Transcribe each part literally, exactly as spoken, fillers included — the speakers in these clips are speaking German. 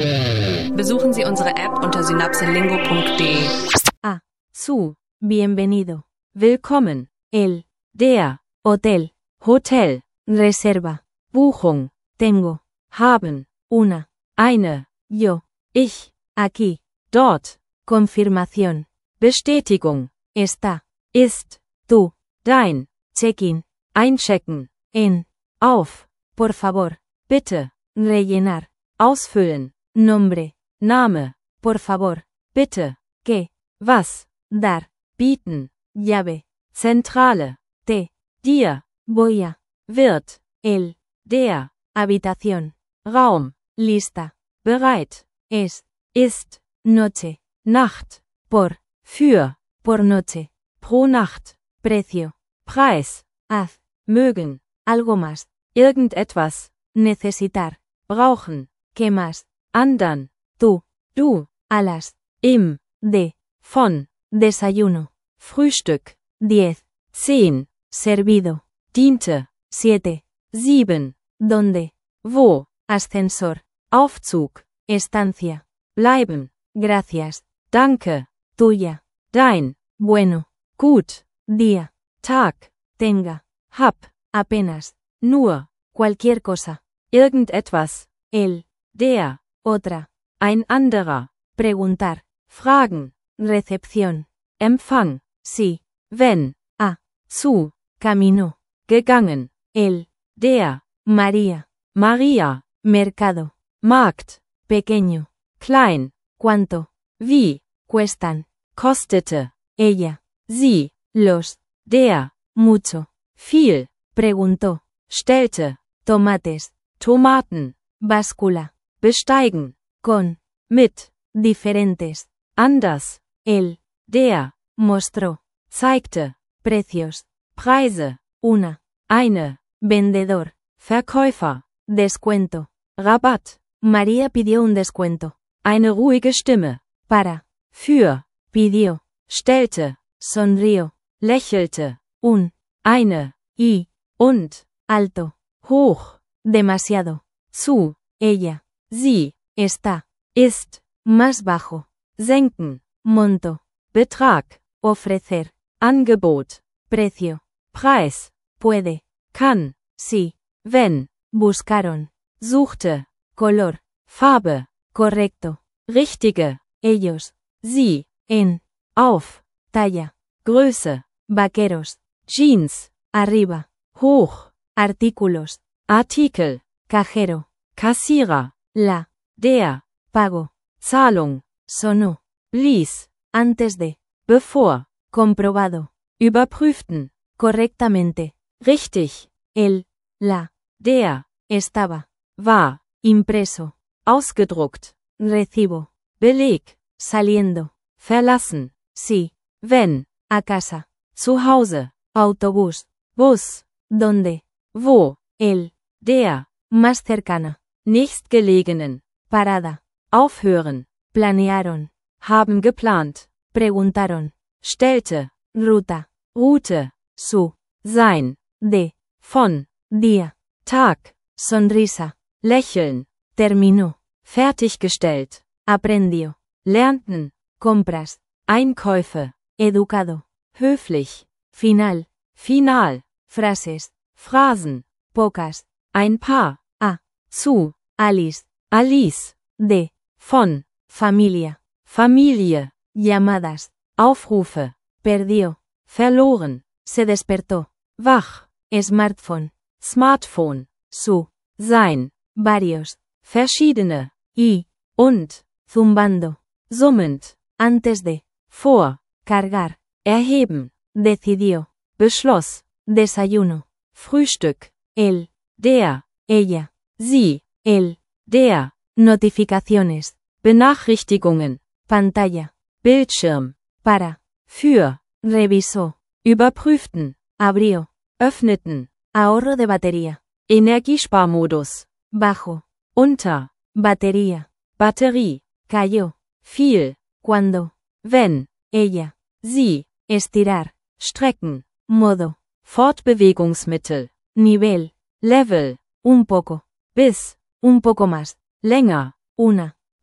Besuchen Sie unsere App unter synapselingo punkt de. A. Su. Bienvenido. Willkommen. El. Der. Hotel. Hotel. Reserva. Buchung. Tengo. Haben. Una. Eine. Yo. Ich. Aquí. Dort. Confirmación. Bestätigung. Está. Ist. Tú. Dein. Check-in. Einchecken. En. Auf. Por favor. Bitte. Rellenar. Ausfüllen. Nombre. Name. Por favor. Bitte. ¿Qué? Was? Dar. Bieten. Llave. Zentrale. Te. Dir. Voy a. Wird. El. Der. Habitación. Raum. Lista. Bereit. Es. Ist. Noche. Nacht. Por. Für. Por noche. Pro Nacht. Precio. Preis. Haz. Mögen. Algo más. Irgendetwas. Necesitar. Brauchen. ¿Qué más? Andern. Tú. Du. Alas. Im. De. Von. Desayuno. Frühstück. Diez. Zehn. Servido. Diente. Siete. Sieben. ¿Dónde? Wo. Ascensor. Aufzug. Estancia. Bleiben. Gracias. Danke. Tuya. Dein. Bueno. Gut. Día. Tag. Tenga. Hab. Apenas. Nur. Cualquier cosa. Irgendetwas. El. Der. Otra. Ein anderer. Preguntar. Fragen. Recepción. Empfang. Sí. Wenn. A. Zu. Camino. Gegangen. El. Der. María. Maria. Mercado. Markt. Pequeño. Klein. ¿Cuánto? Wie. Cuestan. Kostete. Ella. Sie. Los. Der. Mucho. Viel. Preguntó. Stellte. Tomates. Tomaten. Báscula. Besteigen. Con. Mit. Diferentes. Anders. El. Der. Mostró. Zeigte. Precios. Preise. Una. Eine. Vendedor. Verkäufer. Descuento. Rabatt. María pidió un descuento. Eine ruhige Stimme. Para. Für. Pidió. Stellte. Sonrió. Lächelte. Un. Eine. Y. Und. Alto. Hoch. Demasiado. Zu. Ella. Sie. Está. Ist. Más bajo. Senken. Monto. Betrag. Ofrecer. Angebot. Precio. Preis. Puede. Kann. Sí. Wenn. Buscaron. Suchte. Color. Farbe. Correcto. Richtige. Ellos. Sie. En. Auf. Talla. Größe. Vaqueros. Jeans. Arriba. Hoch. Artículos. Artikel. Cajero. Kassierer. La. Der. Pago. Zahlung. Sonó. Blies. Antes de. Bevor. Comprobado. Überprüften. Correctamente. Richtig. El. La. Der. Estaba. War. Impreso. Ausgedruckt. Recibo. Beleg. Saliendo. Verlassen. Sí. Wenn. A casa. Zu Hause. Autobús. Bus. ¿Dónde? Wo. El. Der. Más cercana. Nächstgelegenen. Parada. Aufhören. Planearon. Haben geplant. Preguntaron. Stellte. Ruta. Route. Su. Sein. De. Von. Día. Tag. Sonrisa. Lächeln. Terminó. Fertiggestellt. Aprendió. Lernten. Compras. Einkäufe. Educado. Höflich. Final. Final. Frases. Phrasen. Pocas. Ein paar. A. Zu. Alice. Alice. De. Von. Familia. Familie. Llamadas. Aufrufe. Perdió. Verloren. Se despertó. Wach. Smartphone. Smartphone. Su. Sein. Varios. Verschiedene. Y. Und. Zumbando. Summend. Antes de. Vor. Cargar. Erheben. Decidió. Beschloss. Desayuno. Frühstück. El. Der. Ella. Sie. El. Der. Notificaciones. Benachrichtigungen. Pantalla. Bildschirm. Para. Für. Revisó. Überprüften. Abrió. Öffneten. Ahorro de batería. Energiesparmodus. Bajo. Unter. Batería. Batterie. Cayó. Viel. Cuando. Wenn. Ella. Sie. Estirar. Strecken. Modo. Fortbewegungsmittel. Nivel. Level. Un poco. Bis. Un poco más. Länger. Una.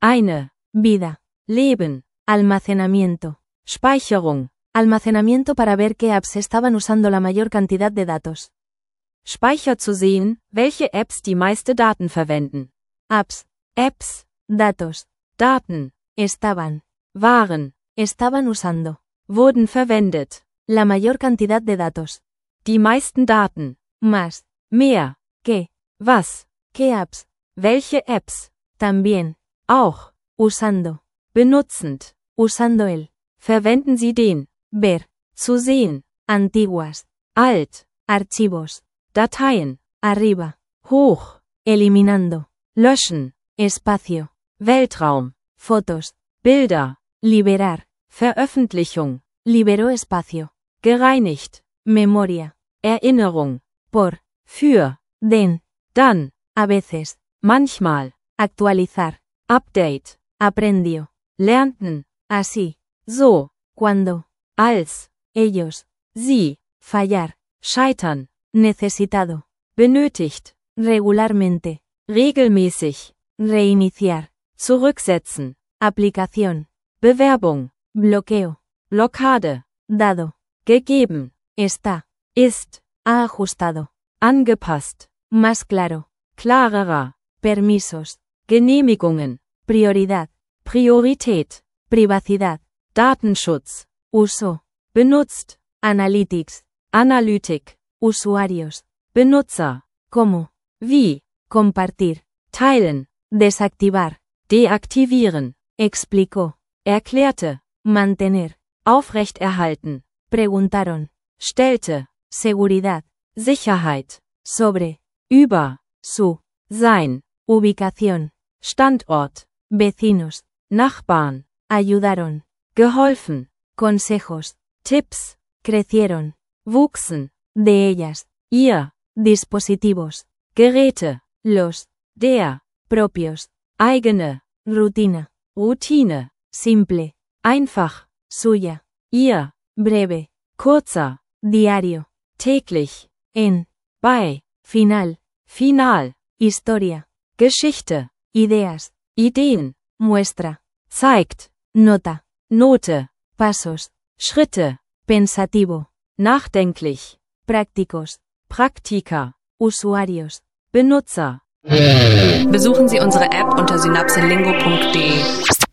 Eine. Vida. Leben. Almacenamiento. Speicherung. Almacenamiento para ver qué apps estaban usando la mayor cantidad de datos. Speicher zu sehen, welche Apps die meiste Daten verwenden. Apps. Apps. Datos. Daten. Estaban. Waren. Estaban usando. Wurden verwendet. La mayor cantidad de datos. Die meisten Daten. Más. Mehr. ¿Qué? Was? ¿Qué apps? Welche Apps? También. Auch. Usando. Benutzend. Usando el. Verwenden Sie den. Ver. Zu sehen. Antiguas. Alt. Archivos. Dateien. Arriba. Hoch. Eliminando. Löschen. Espacio. Weltraum. Fotos. Bilder. Liberar. Veröffentlichung. Liberó espacio. Gereinigt. Memoria. Erinnerung. Por. Für. Den. Dann. A veces. Manchmal. Actualizar. Update. Aprendió. Lernten. Así. So. Cuando. Als. Ellos. Sie. Fallar. Scheitern. Necesitado. Benötigt. Regularmente. Regelmäßig. Reiniciar. Zurücksetzen. Aplicación. Bewerbung. Bloqueo. Blockade. Dado. Gegeben. Está. Ist. Ha ajustado. Angepasst. Más claro. Klarerer. Permisos. Genehmigungen. Prioridad. Priorität. Privacidad. Datenschutz. Uso. Benutzt. Analytics. Analytik. Usuarios. Benutzer. ¿Cómo? Wie. Compartir. Teilen. Desactivar. Deaktivieren. Explicó. Erklärte. Mantener. Aufrechterhalten. Preguntaron. Stellte. Seguridad. Sicherheit. Sobre. Über. Su. Sein. Ubicación. Standort. Vecinos. Nachbarn. Ayudaron. Geholfen. Consejos. Tipps. Crecieron. Wuchsen. De ellas. Ihr. Dispositivos. Geräte. Los. Der. Propios. Eigene. Rutina. Routine. Simple. Einfach. Suya. Ihr. Breve. Kurzer. Diario. Täglich. En. Bei. Final. Final. Historia. Geschichte. Ideas. Ideen. Muestra. Zeigt. Nota. Note. Pasos. Schritte. Pensativo. Nachdenklich. Prácticos. Praktika. Usuarios. Benutzer. Besuchen Sie unsere App unter synapselingo punkt de.